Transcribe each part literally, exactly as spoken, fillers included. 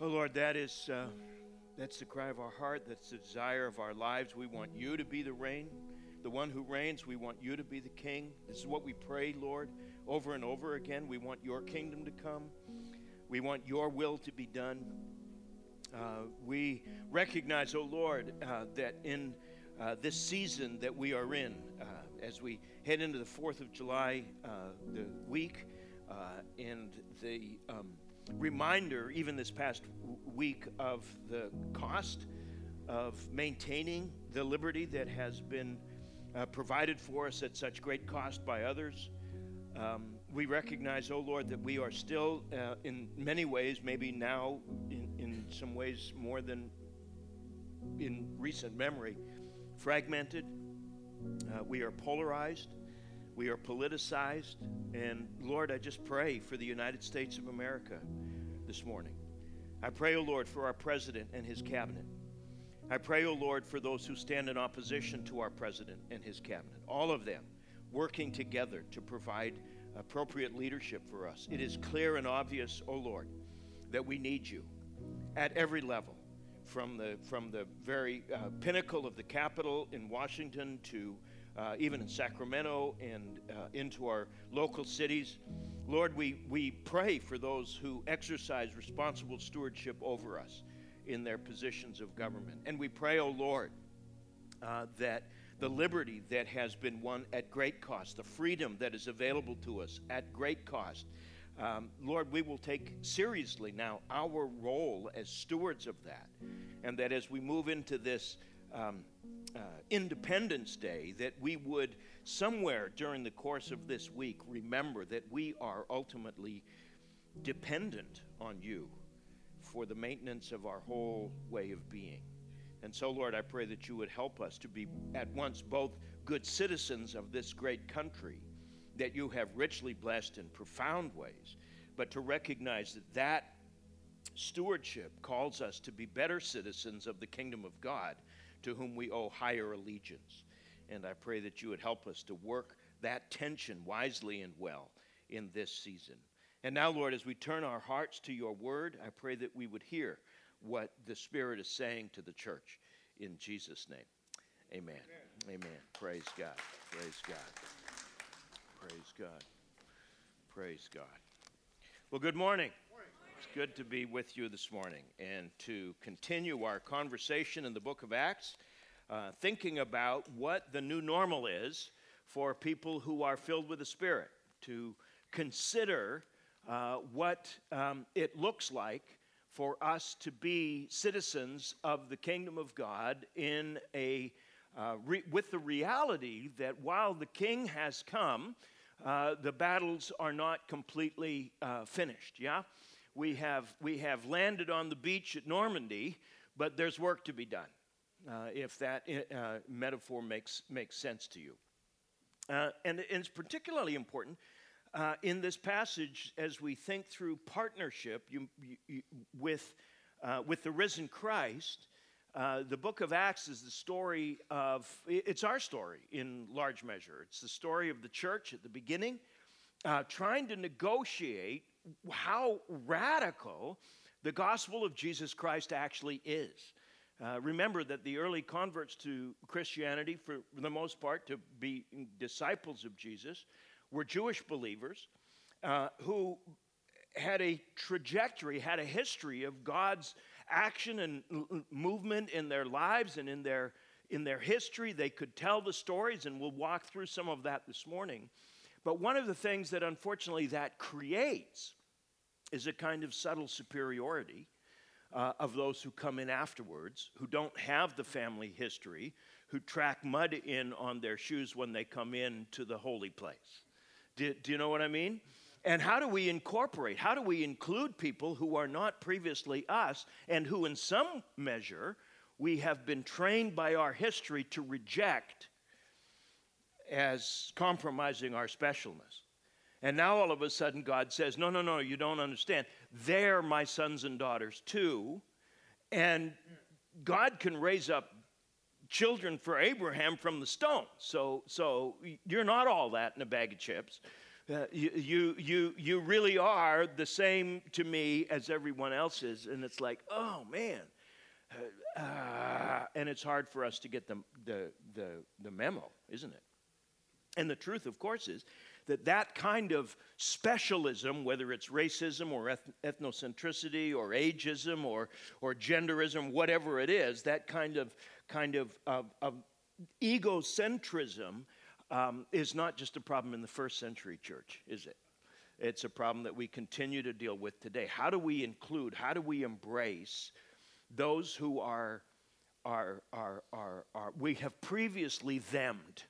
Oh Lord, that is uh, that's the cry of our heart. That's the desire of our lives. We want you to be the reign, the one who reigns. We want you to be the king. This is what we pray, Lord, over and over again. We want your kingdom to come. We want your will to be done. Uh, we recognize, oh Lord, uh, that in uh, this season that we are in, uh, as we head into the fourth of July, uh, the week, uh, and the um, reminder, even this past w- week, of the cost of maintaining the liberty that has been uh, provided for us at such great cost by others. Um, we recognize, oh Lord, that we are still, uh, in many ways, maybe now, in, in some ways more than in recent memory, fragmented. Uh, we are polarized. We are politicized. And Lord, I just pray for the United States of America this morning. I pray, oh Lord, for our president and his cabinet. I pray, oh Lord, for those who stand in opposition to our president and his cabinet. All of them working together to provide appropriate leadership for us. It is clear and obvious, oh Lord, that we need you at every level, from the from the very uh, pinnacle of the Capitol in Washington to uh, even in Sacramento and uh, into our local cities. Lord, we, we pray for those who exercise responsible stewardship over us in their positions of government. And we pray, oh Lord, uh, that the liberty that has been won at great cost, the freedom that is available to us at great cost, um, Lord, we will take seriously now our role as stewards of that. And that as we move into this um, uh, Independence Day, that we would somewhere during the course of this week remember that we are ultimately dependent on you for the maintenance of our whole way of being. And so, Lord, I pray that you would help us to be at once both good citizens of this great country that you have richly blessed in profound ways, but to recognize that that stewardship calls us to be better citizens of the kingdom of God, to whom we owe higher allegiance. And I pray that you would help us to work that tension wisely and well in this season. And now, Lord, as we turn our hearts to your word, I pray that we would hear what the Spirit is saying to the church. In Jesus' name, amen. Amen. Amen. Praise God. Praise God. Praise God. Praise God. Well, good morning. It's good to be with you this morning and to continue our conversation in the book of Acts, uh, thinking about what the new normal is for people who are filled with the Spirit, to consider uh, what um, it looks like for us to be citizens of the kingdom of God in a uh, re- with the reality that while the King has come, uh, the battles are not completely uh, finished. Yeah, we have we have landed on the beach at Normandy, but there's work to be done. Uh, if that uh, metaphor makes makes sense to you, uh, and, and it's particularly important. Uh, in this passage, as we think through partnership you, you, you, with, uh, with the risen Christ, uh, the book of Acts is the story of, it's our story in large measure. It's the story of the church at the beginning, uh, trying to negotiate how radical the gospel of Jesus Christ actually is. Uh, remember that the early converts to Christianity, for the most part, to be disciples of Jesus, were Jewish believers uh, who had a trajectory, had a history of God's action and l- movement in their lives and in their in their history. They could tell the stories, and we'll walk through some of that this morning. But one of the things that unfortunately that creates is a kind of subtle superiority uh, of those who come in afterwards, who don't have the family history, who track mud in on their shoes when they come in to the holy place. Do, do you know what I mean? And how do we incorporate, how do we include people who are not previously us and who in some measure we have been trained by our history to reject as compromising our specialness? And now all of a sudden God says, no, no, no, you don't understand. They're my sons and daughters too. And God can raise up children for Abraham from the stone. So, so you're not all that in a bag of chips. Uh, you, you, you, you really are the same to me as everyone else is. And it's like, oh, man. Uh, uh, and it's hard for us to get the, the, the, the memo, isn't it? And the truth, of course, is that that kind of specialism, whether it's racism or eth- ethnocentricity or ageism or, or genderism, whatever it is, that kind of, kind of, of, of egocentrism um, is not just a problem in the first century church, is it? It's a problem that we continue to deal with today. How do we include, how do we embrace those who are, are, are, are, are we have previously themmed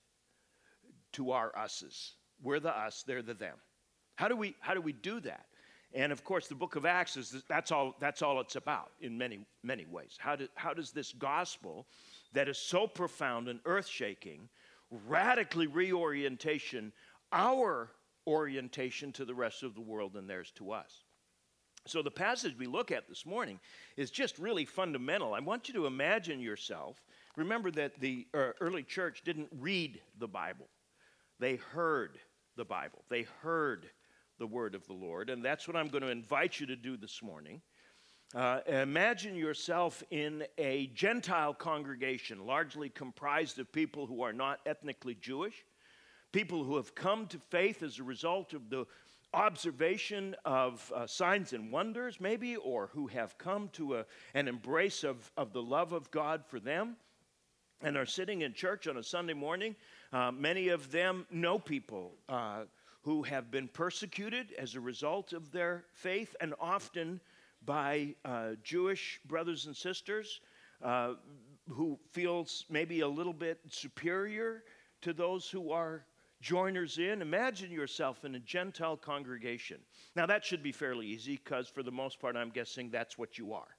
to our us's? We're the us, they're the them. How do we, how do we do that? And of course, the book of Acts is that's all. That's all it's about in many, many ways. How do, how does this gospel, that is so profound and earth-shaking, radically reorientation our orientation to the rest of the world and theirs to us? So the passage we look at this morning is just really fundamental. I want you to imagine yourself. Remember that the uh, early church didn't read the Bible. They heard the Bible. They heard the word of the Lord, and that's what I'm going to invite you to do this morning. Uh, imagine yourself in a Gentile congregation, largely comprised of people who are not ethnically Jewish, people who have come to faith as a result of the observation of uh, signs and wonders, maybe, or who have come to a, an embrace of, of the love of God for them, and are sitting in church on a Sunday morning. Uh, many of them know people uh, who have been persecuted as a result of their faith, and often by uh, Jewish brothers and sisters uh, who feels maybe a little bit superior to those who are joiners in. Imagine yourself in a Gentile congregation. Now that should be fairly easy because for the most part I'm guessing that's what you are.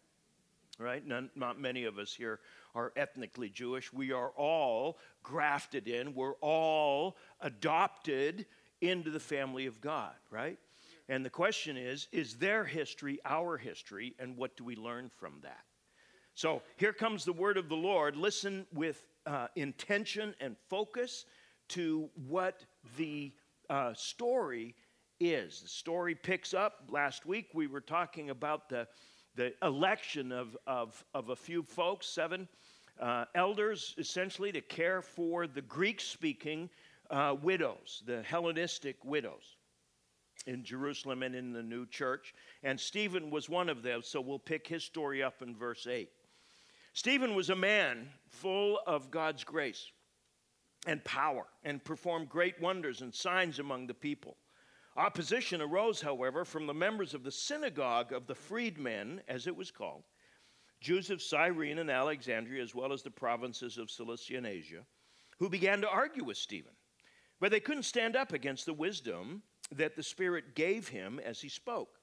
Right? None, not many of us here are ethnically Jewish. We are all grafted in. We're all adopted into the family of God, right? And the question is, is their history our history, and what do we learn from that? So here comes the word of the Lord. Listen with uh, intention and focus to what the uh, story is. The story picks up. Last week we were talking about the the election of, of, of a few folks, seven uh, elders, essentially, to care for the Greek-speaking uh, widows, the Hellenistic widows in Jerusalem and in the new church. And Stephen was one of them, so we'll pick his story up in verse eight. Stephen was a man full of God's grace and power, and performed great wonders and signs among the people. Opposition arose, however, from the members of the synagogue of the freedmen, as it was called, Jews of Cyrene and Alexandria, as well as the provinces of Cilicia and Asia, who began to argue with Stephen. But they couldn't stand up against the wisdom that the Spirit gave him as he spoke.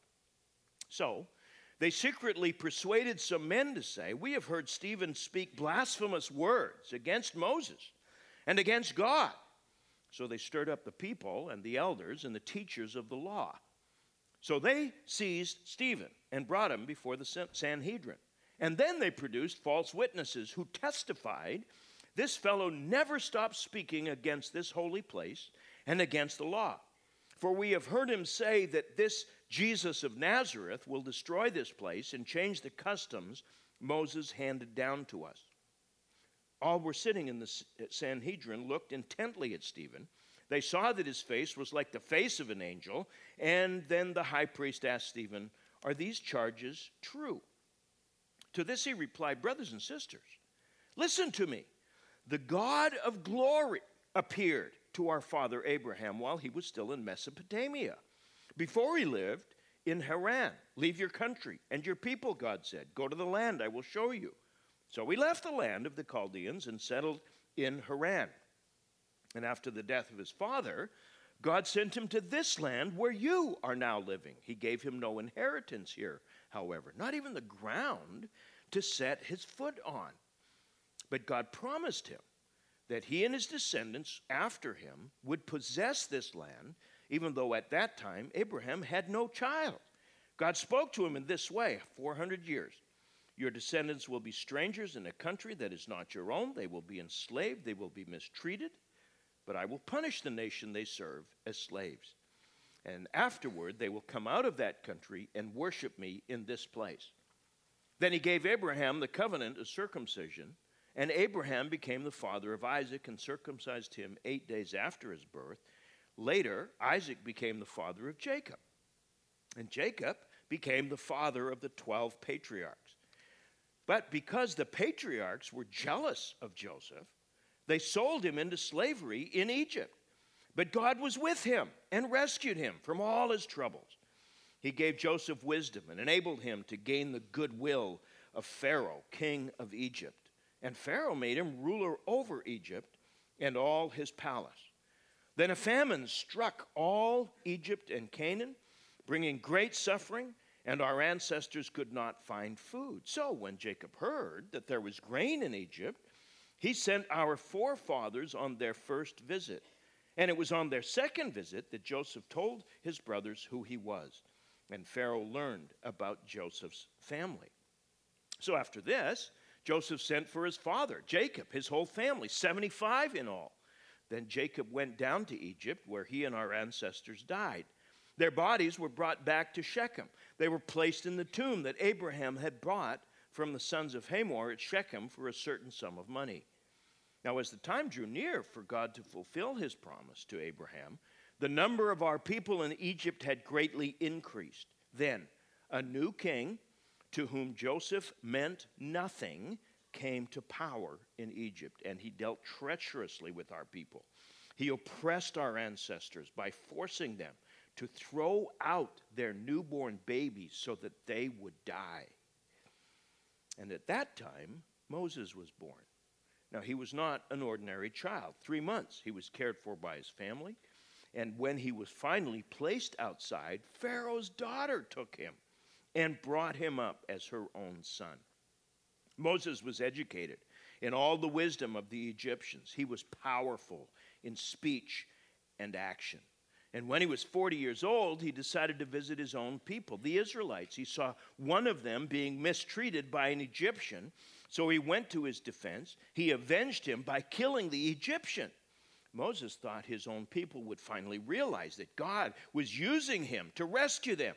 So they secretly persuaded some men to say, "We have heard Stephen speak blasphemous words against Moses and against God." So they stirred up the people and the elders and the teachers of the law. So they seized Stephen and brought him before the Sanhedrin. And then they produced false witnesses who testified, "This fellow never stopped speaking against this holy place and against the law. For we have heard him say that this Jesus of Nazareth will destroy this place and change the customs Moses handed down to us." All were sitting in the Sanhedrin looked intently at Stephen. They saw that his face was like the face of an angel. And then the high priest asked Stephen, "Are these charges true?" To this he replied, "Brothers and sisters, listen to me. The God of glory appeared to our father Abraham while he was still in Mesopotamia, before he lived in Haran. Leave your country and your people," God said. "Go to the land I will show you." So he left the land of the Chaldeans and settled in Haran. And after the death of his father, God sent him to this land where you are now living. He gave him no inheritance here, however, not even the ground to set his foot on. But God promised him that he and his descendants after him would possess this land, even though at that time Abraham had no child. God spoke to him in this way, four hundred years. "Your descendants will be strangers in a country that is not your own. They will be enslaved. They will be mistreated. but I will punish the nation they serve as slaves. And afterward they will come out of that country and worship me in this place." Then he gave Abraham the covenant of circumcision, and Abraham became the father of Isaac and circumcised him eight days after his birth. Later, Isaac became the father of Jacob, and Jacob became the father of the twelve patriarchs. But because the patriarchs were jealous of Joseph, they sold him into slavery in Egypt. But God was with him and rescued him from all his troubles. He gave Joseph wisdom and enabled him to gain the goodwill of Pharaoh, king of Egypt. And Pharaoh made him ruler over Egypt and all his palace. Then a famine struck all Egypt and Canaan, bringing great suffering, and our ancestors could not find food. So when Jacob heard that there was grain in Egypt, he sent our forefathers on their first visit. And it was on their second visit that Joseph told his brothers who he was. And Pharaoh learned about Joseph's family. So after this, Joseph sent for his father, Jacob, his whole family, seventy-five in all. Then Jacob went down to Egypt, where he and our ancestors died. Their bodies were brought back to Shechem. They were placed in the tomb that Abraham had bought from the sons of Hamor at Shechem for a certain sum of money. Now, as the time drew near for God to fulfill his promise to Abraham, the number of our people in Egypt had greatly increased. Then a new king, to whom Joseph meant nothing, came to power in Egypt, and he dealt treacherously with our people. He oppressed our ancestors by forcing them to throw out their newborn babies so that they would die. And at that time, Moses was born. Now, he was not an ordinary child. Three months he was cared for by his family. And when he was finally placed outside, Pharaoh's daughter took him and brought him up as her own son. Moses was educated in all the wisdom of the Egyptians. He was powerful in speech and action. And when he was forty years old, he decided to visit his own people, the Israelites. He saw one of them being mistreated by an Egyptian, so he went to his defense. He avenged him by killing the Egyptian. Moses thought his own people would finally realize that God was using him to rescue them.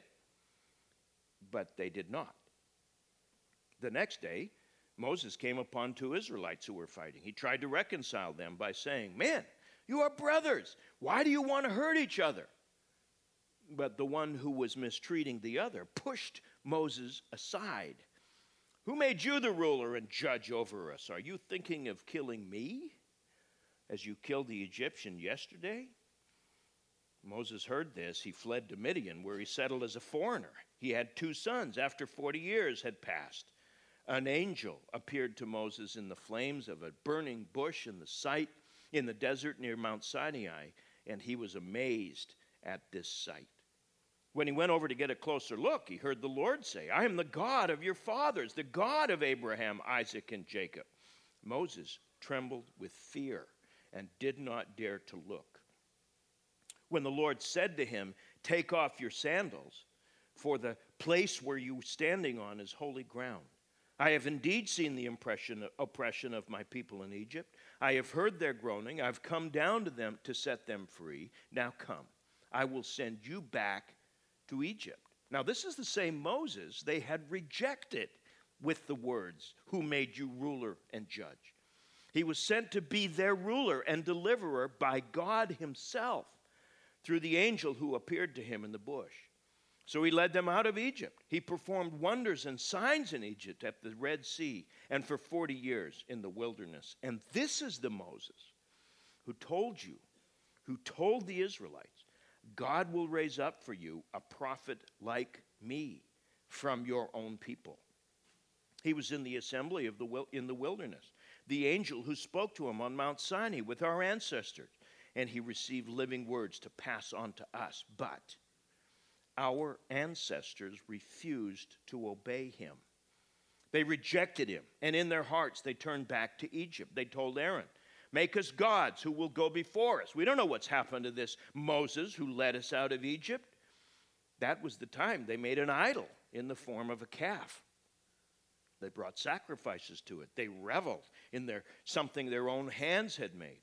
But they did not. The next day, Moses came upon two Israelites who were fighting. He tried to reconcile them by saying, "Man, you are brothers. Why do you want to hurt each other?" But the one who was mistreating the other pushed Moses aside. "Who made you the ruler and judge over us? Are you thinking of killing me, as you killed the Egyptian yesterday?" Moses heard this. He fled to Midian, where he settled as a foreigner. He had two sons after forty years had passed. An angel appeared to Moses in the flames of a burning bush in the sight in the desert near Mount Sinai, and he was amazed at this sight. When he went over to get a closer look, he heard the Lord say, "I am the God of your fathers, the God of Abraham, Isaac, and Jacob." Moses trembled with fear and did not dare to look. When the Lord said to him, "Take off your sandals, for the place where you are standing on is holy ground. I have indeed seen the impression, oppression of my people in Egypt. I have heard their groaning. I've come down to them to set them free. Now come, I will send you back to Egypt." Now this is the same Moses they had rejected with the words, "Who made you ruler and judge?" He was sent to be their ruler and deliverer by God himself through the angel who appeared to him in the bush. So he led them out of Egypt. He performed wonders and signs in Egypt at the Red Sea and for forty years in the wilderness. And this is the Moses who told you, who told the Israelites, "God will raise up for you a prophet like me from your own people." He was in the assembly of the wil- in the wilderness, the angel who spoke to him on Mount Sinai with our ancestors, and he received living words to pass on to us. But our ancestors refused to obey him. They rejected him, and in their hearts they turned back to Egypt. They told Aaron, "Make us gods who will go before us." We don't know what's happened to this Moses who led us out of Egypt. That was the time they made an idol in the form of a calf. They brought sacrifices to it. They reveled in their something their own hands had made.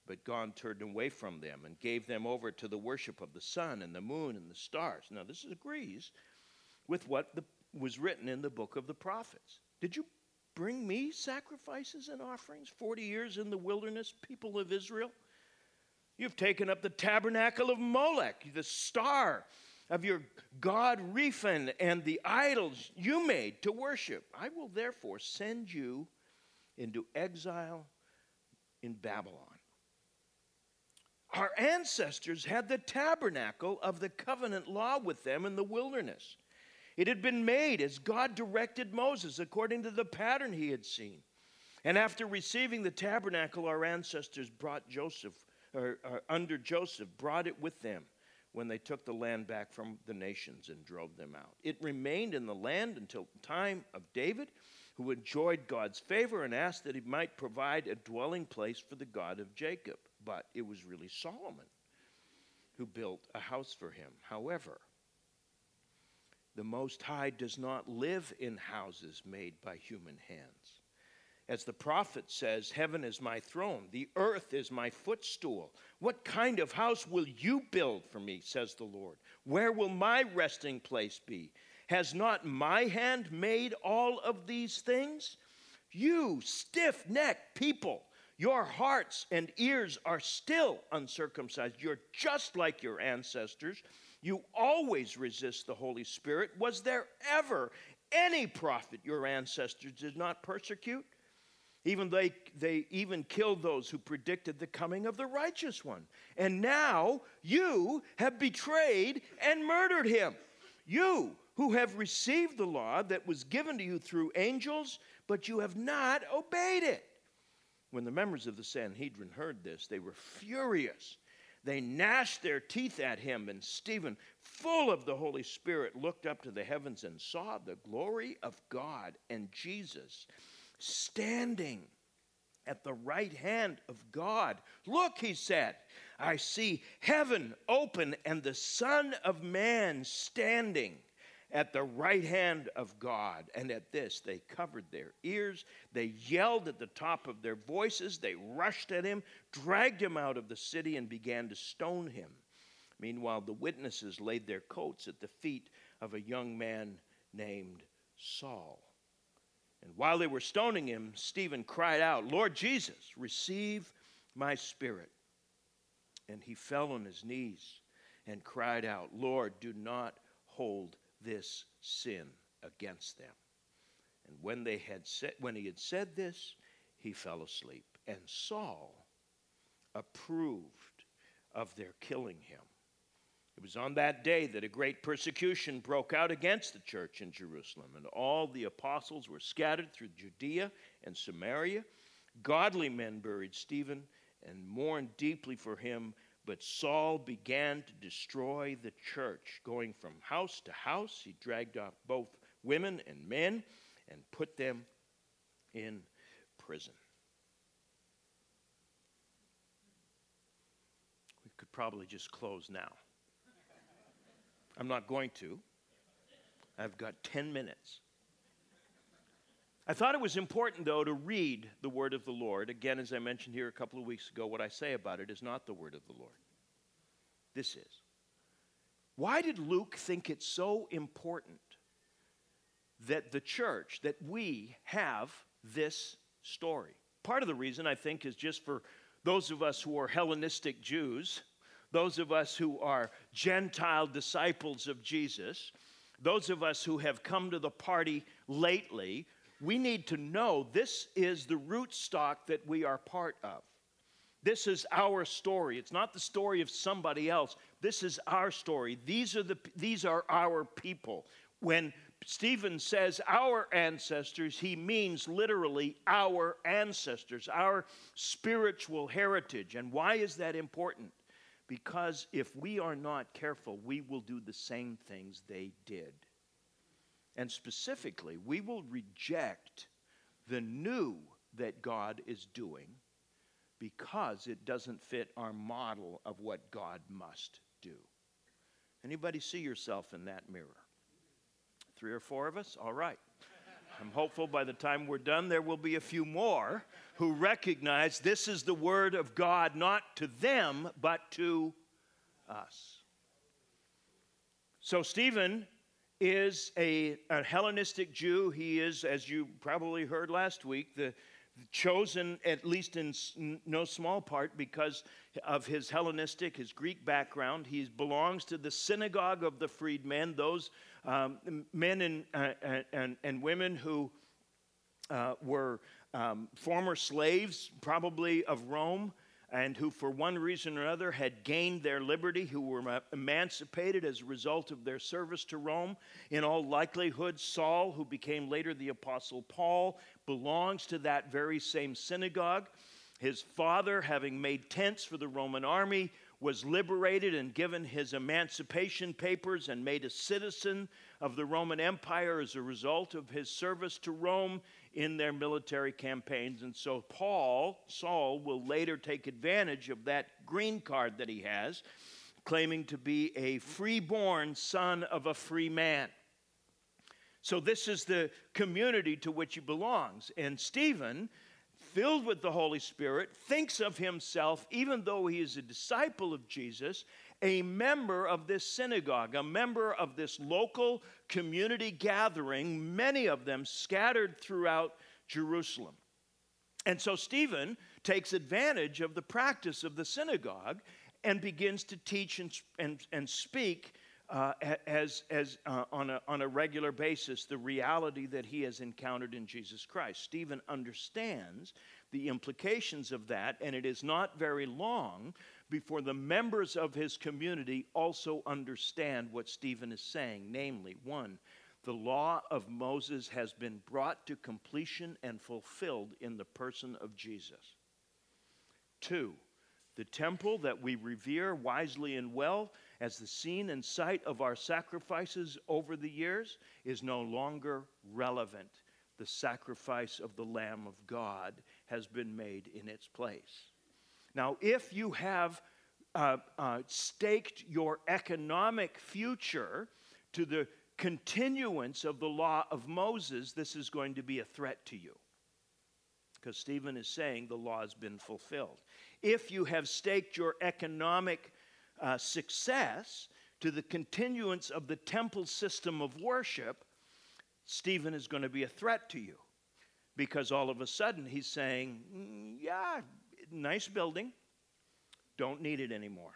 But God turned away from them and gave them over to the worship of the sun and the moon and the stars. Now, this agrees with what the, was written in the book of the prophets. Did you bring me sacrifices and offerings forty years in the wilderness, people of Israel? You've taken up the tabernacle of Molech, the star of your god Rephan, and the idols you made to worship. I will therefore send you into exile in Babylon. Our ancestors had the tabernacle of the covenant law with them in the wilderness. It had been made as God directed Moses according to the pattern he had seen. And after receiving the tabernacle, our ancestors brought Joseph, or, or under Joseph, brought it with them when they took the land back from the nations and drove them out. It remained in the land until the time of David, who enjoyed God's favor and asked that he might provide a dwelling place for the God of Jacob. But it was really Solomon who built a house for him. However, the Most High does not live in houses made by human hands. As the prophet says, heaven is my throne, the earth is my footstool. What kind of house will you build for me, says the Lord? Where will my resting place be? Has not my hand made all of these things? You stiff-necked people, your hearts and ears are still uncircumcised. You're just like your ancestors. You always resist the Holy Spirit. Was there ever any prophet your ancestors did not persecute? Even they, they even killed those who predicted the coming of the righteous one. And now you have betrayed and murdered him. You who have received the law that was given to you through angels, but you have not obeyed it. When the members of the Sanhedrin heard this, they were furious. They gnashed their teeth at him, and Stephen, full of the Holy Spirit, looked up to the heavens and saw the glory of God and Jesus standing at the right hand of God. Look, he said, I see heaven open and the Son of Man standing at the right hand of God. And at this, they covered their ears. They yelled at the top of their voices. They rushed at him, dragged him out of the city, and began to stone him. Meanwhile, the witnesses laid their coats at the feet of a young man named Saul. And while they were stoning him, Stephen cried out, Lord Jesus, receive my spirit. And he fell on his knees and cried out, Lord, do not hold this sin against them. And when they had said, when he had said this, he fell asleep. And Saul approved of their killing him. It was on that day that a great persecution broke out against the church in Jerusalem, and all the apostles were scattered through Judea and Samaria. Godly men buried Stephen and mourned deeply for him, but Saul began to destroy the church. Going from house to house, he dragged off both women and men and put them in prison. We could probably just close now. I'm not going to. I've got ten minutes. I thought it was important, though, to read the word of the Lord. Again, as I mentioned here a couple of weeks ago, what I say about it is not the word of the Lord. This is. Why did Luke think it's so important that the church, that we have this story? Part of the reason, I think, is just for those of us who are Hellenistic Jews, those of us who are Gentile disciples of Jesus, those of us who have come to the party lately, we need to know this is the root stock that we are part of. This is our story. It's not the story of somebody else. This is our story. These are the these are our people. When Stephen says our ancestors, he means literally our ancestors, our spiritual heritage. And why is that important? Because if we are not careful, we will do the same things they did. And specifically, we will reject the new that God is doing because it doesn't fit our model of what God must do. Anybody see yourself in that mirror? Three or four of us? All right. I'm hopeful by the time we're done, there will be a few more who recognize this is the word of God, not to them, but to us. So Stephen is a, a Hellenistic Jew. He is, as you probably heard last week, the chosen, at least in no small part, because of his Hellenistic, his Greek background. He belongs to the synagogue of the freedmen, those um, men and, uh, and, and women who uh, were um, former slaves, probably of Rome, and who for one reason or another had gained their liberty, who were emancipated as a result of their service to Rome. In all likelihood, Saul, who became later the Apostle Paul, belongs to that very same synagogue. His father, having made tents for the Roman army, was liberated and given his emancipation papers and made a citizen of the Roman Empire as a result of his service to Rome in their military campaigns. And so Paul, Saul, will later take advantage of that green card that he has, claiming to be a freeborn son of a free man. So this is the community to which he belongs. And Stephen, filled with the Holy Spirit, thinks of himself, even though he is a disciple of Jesus, a member of this synagogue, a member of this local community gathering, many of them scattered throughout Jerusalem. And so Stephen takes advantage of the practice of the synagogue and begins to teach and, and, and speak uh, as, as uh, on, a, on a regular basis the reality that he has encountered in Jesus Christ. Stephen understands the implications of that, and it is not very long before the members of his community also understand what Stephen is saying. Namely, one, the law of Moses has been brought to completion and fulfilled in the person of Jesus. Two, the temple that we revere wisely and well as the scene and site of our sacrifices over the years is no longer relevant. The sacrifice of the Lamb of God has been made in its place. Now, if you have uh, uh, staked your economic future to the continuance of the law of Moses, this is going to be a threat to you. Because Stephen is saying the law has been fulfilled. If you have staked your economic uh, success to the continuance of the temple system of worship, Stephen is going to be a threat to you. Because all of a sudden he's saying, mm, yeah, nice building, don't need it anymore.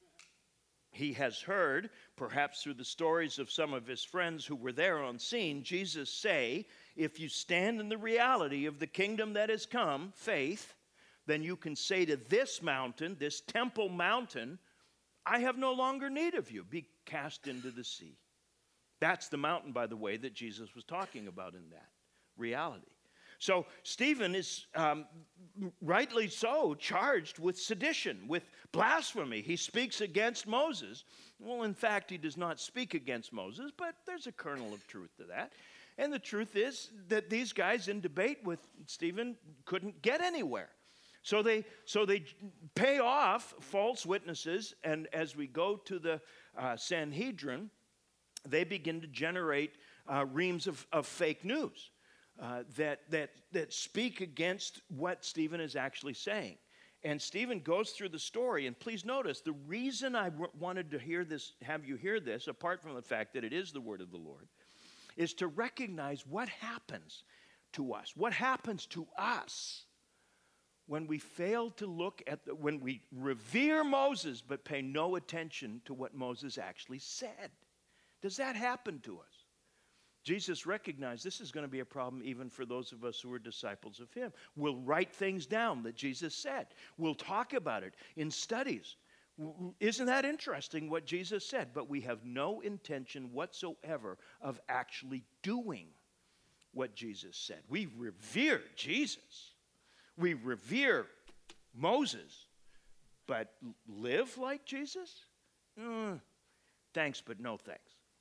He has heard, perhaps through the stories of some of his friends who were there on scene, Jesus say, if you stand in the reality of the kingdom that has come, faith, then you can say to this mountain, this temple mountain, I have no longer need of you. Be cast into the sea. That's the mountain, by the way, that Jesus was talking about in that reality. So Stephen is um, rightly so charged with sedition, with blasphemy. He speaks against Moses. Well, in fact, he does not speak against Moses, but there's a kernel of truth to that. And the truth is that these guys in debate with Stephen couldn't get anywhere. So they, so they pay off false witnesses, and as we go to the uh, Sanhedrin, they begin to generate uh, reams of, of fake news. Uh, that, that, that speak against what Stephen is actually saying. And Stephen goes through the story, and please notice, the reason I w- wanted to hear this, have you hear this, apart from the fact that it is the word of the Lord, is to recognize what happens to us. What happens to us when we fail to look at, the, when we revere Moses but pay no attention to what Moses actually said. Does that happen to us? Jesus recognized this is going to be a problem even for those of us who are disciples of him. We'll write things down that Jesus said. We'll talk about it in studies. Isn't that interesting what Jesus said? But we have no intention whatsoever of actually doing what Jesus said. We revere Jesus. We revere Moses. But live like Jesus? Mm, thanks, but no thanks.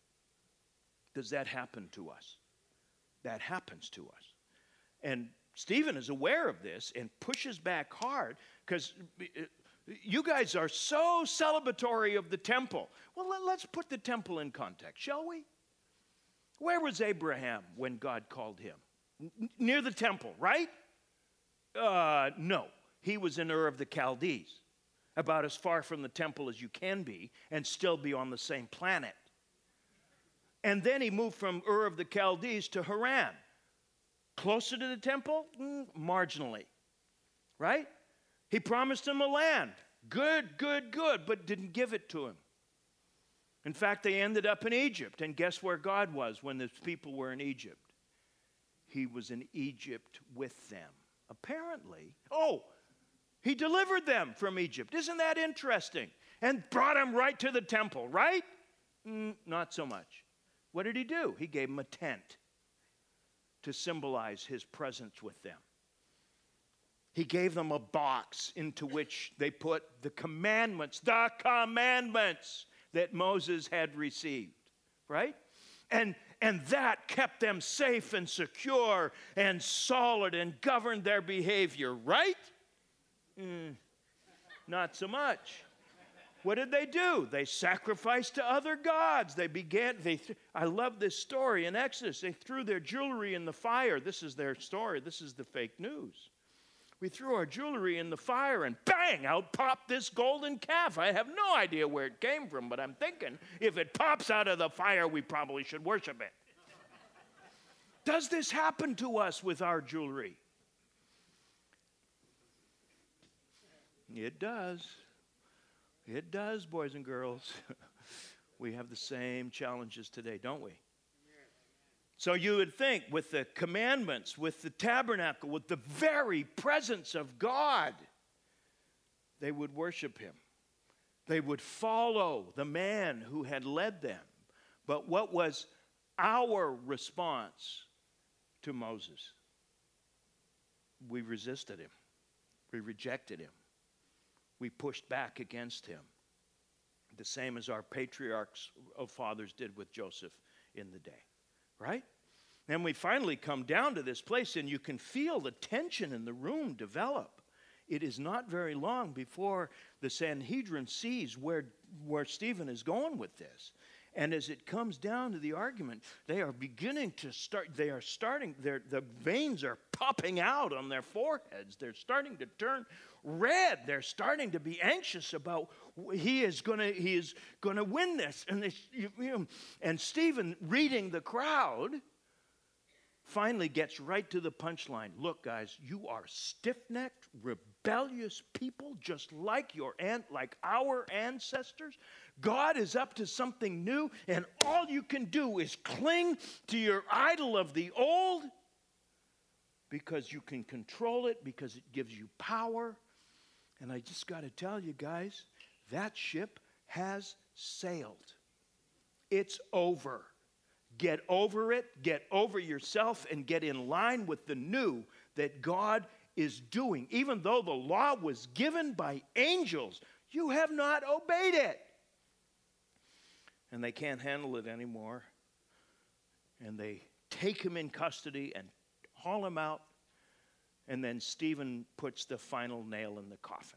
Does that happen to us? That happens to us. And Stephen is aware of this and pushes back hard because you guys are so celebratory of the temple. Well, let's put the temple in context, shall we? Where was Abraham when God called him? N- near the temple, right? Uh, no. He was in Ur of the Chaldees, about as far from the temple as you can be and still be on the same planet. And then he moved from Ur of the Chaldees to Haran. Closer to the temple? Mm, marginally. Right? He promised him a land. Good, good, good, but didn't give it to him. In fact, they ended up in Egypt. And guess where God was when the people were in Egypt? He was in Egypt with them. Apparently. Oh, he delivered them from Egypt. Isn't that interesting? And brought them right to the temple, right? Mm, not so much. What did he do? He gave them a tent to symbolize his presence with them. He gave them a box into which they put the commandments, the commandments that Moses had received, right? And, and that kept them safe and secure and solid and governed their behavior, right? Mm, not so much. What did they do? They sacrificed to other gods. They began, they, th- I love this story in Exodus. They threw their jewelry in the fire. This is their story. This is the fake news. We threw our jewelry in the fire and bang, out popped this golden calf. I have no idea where it came from, but I'm thinking if it pops out of the fire, we probably should worship it. Does this happen to us with our jewelry? It does. It does, boys and girls. We have the same challenges today, don't we? So you would think with the commandments, with the tabernacle, with the very presence of God, they would worship him. They would follow the man who had led them. But what was our response to Moses? We resisted him. We rejected him. We pushed back against him. The same as our patriarchs of fathers did with Joseph in the day. Right? And we finally come down to this place, and you can feel the tension in the room develop. It is not very long before the Sanhedrin sees where, where Stephen is going with this. And as it comes down to the argument, they are beginning to start, they are starting, their, the veins are popping out on their foreheads. They're starting to turn red. They're starting to be anxious about he is going to he is going to win this. And, this, you know, and Stephen, reading the crowd, finally gets right to the punchline. Look, guys, you are stiff-necked, rebellious people, just like your aunt, like our ancestors. God is up to something new, and all you can do is cling to your idol of the old because you can control it, because it gives you power. And I just got to tell you guys, that ship has sailed. It's over. Get over it, get over yourself, and get in line with the new that God is doing. Even though the law was given by angels, you have not obeyed it. And they can't handle it anymore. And they take him in custody and haul him out. And then Stephen puts the final nail in the coffin.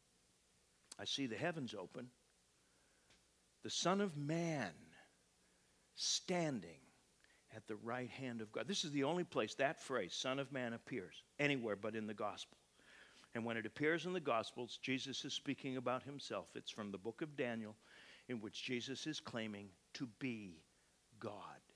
I see the heavens open. The Son of Man standing at the right hand of God. This is the only place that phrase, Son of Man, appears anywhere but in the gospel. And when it appears in the Gospels, Jesus is speaking about himself. It's from the book of Daniel, in which Jesus is claiming to be God.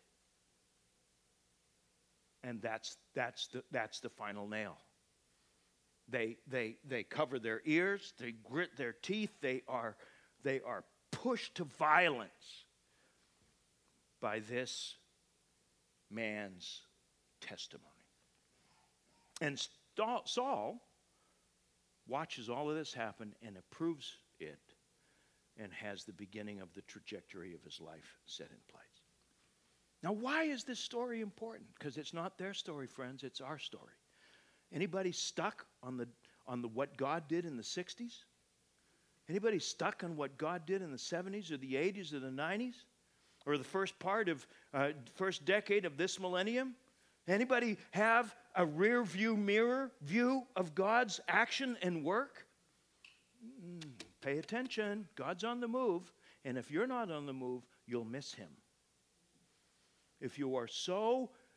And that's that's the that's the final nail. They they they cover their ears, they grit their teeth, they are they are pushed to violence by this man's testimony. And Saul watches all of this happen and approves it and has the beginning of the trajectory of his life set in place. Now, why is this story important? Because it's not their story, friends, it's our story. Anybody stuck on the on the what God did in the sixties? Anybody stuck on what God did in the seventies or the eighties or the nineties? Or the first part of, uh, first decade of this millennium? Anybody have a rear view mirror view of God's action and work? Mm, pay attention. God's on the move. And if you're not on the move, you'll miss him. If you are so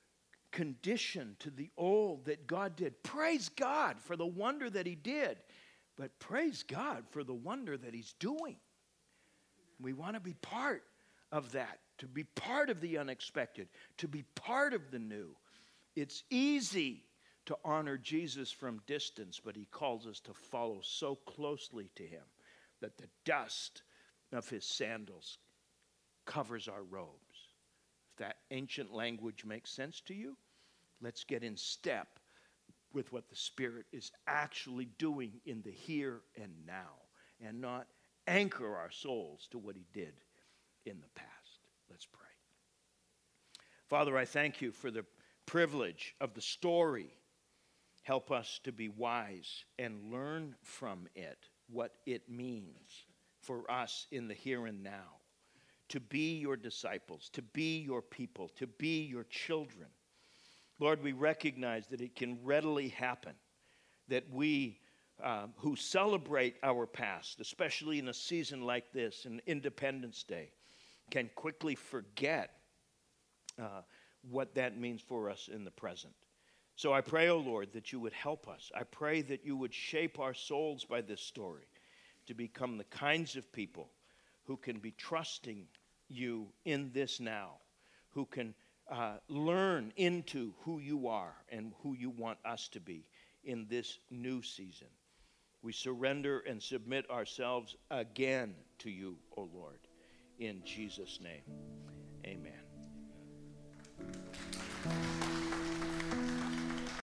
condition to the old that God did. Praise God for the wonder that he did, but praise God for the wonder that he's doing. We want to be part of that, to be part of the unexpected, to be part of the new. It's easy to honor Jesus from distance, but he calls us to follow so closely to him that the dust of his sandals covers our robes. If that ancient language makes sense to you, let's get in step with what the Spirit is actually doing in the here and now, and not anchor our souls to what he did in the past. Let's pray. Father, I thank you for the privilege of the story. Help us to be wise and learn from it what it means for us in the here and now, to be your disciples, to be your people, to be your children. Lord, we recognize that it can readily happen that we uh, who celebrate our past, especially in a season like this, in Independence Day, can quickly forget uh, what that means for us in the present. So I pray, O Lord, that you would help us. I pray that you would shape our souls by this story to become the kinds of people who can be trusting you in this now, who can uh, learn into who you are and who you want us to be in this new season. We surrender and submit ourselves again to you, O Lord, in Jesus' name. Amen.